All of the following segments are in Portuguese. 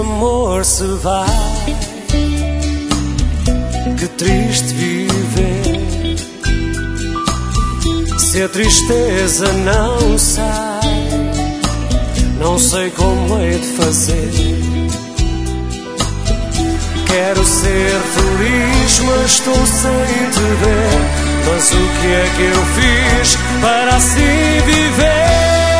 amor se vai, que triste viver. Se a tristeza não sai, não sei como hei de fazer. Quero ser feliz, mas estou sem te ver. Mas o que é que eu fiz para assim viver?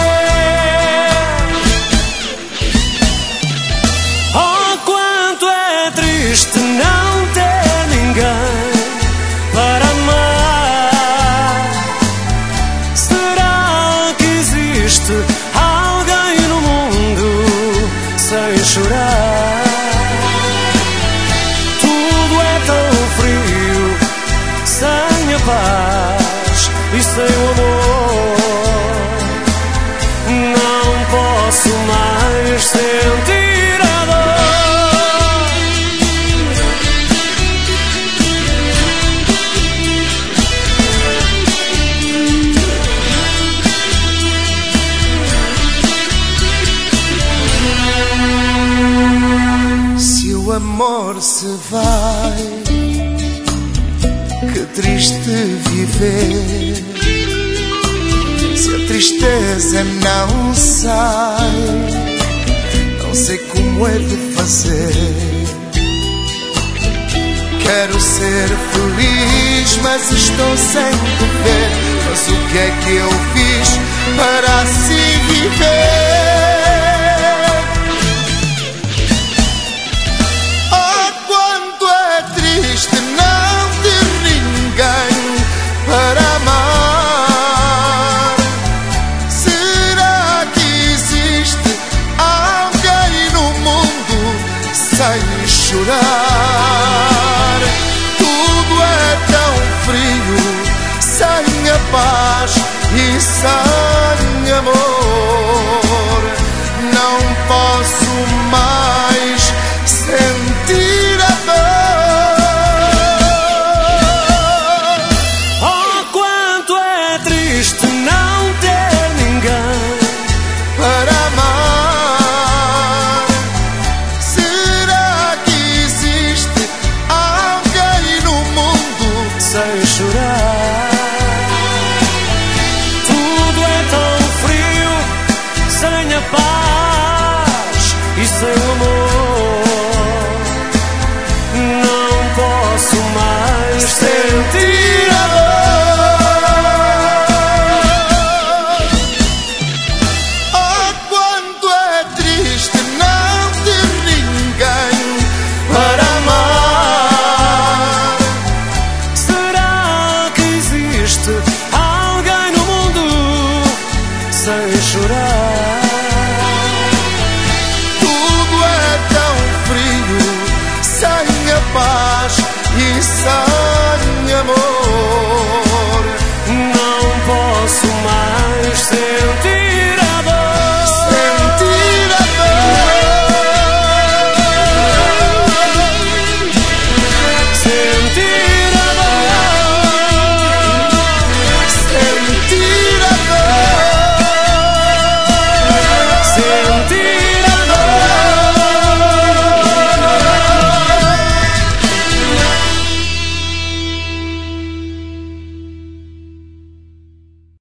Oh, quanto é triste não ter ninguém para amar. Será que existe alguém no mundo sem chorar? Tudo é tão frio, sem a paz e sem o amor. Não posso mais sentir a dor. Se o amor se vai, que triste viver. Se a tristeza não sai, não sei como é de fazer. Quero ser feliz, mas estou sem te ver. Mas o que é que eu fiz para assim viver?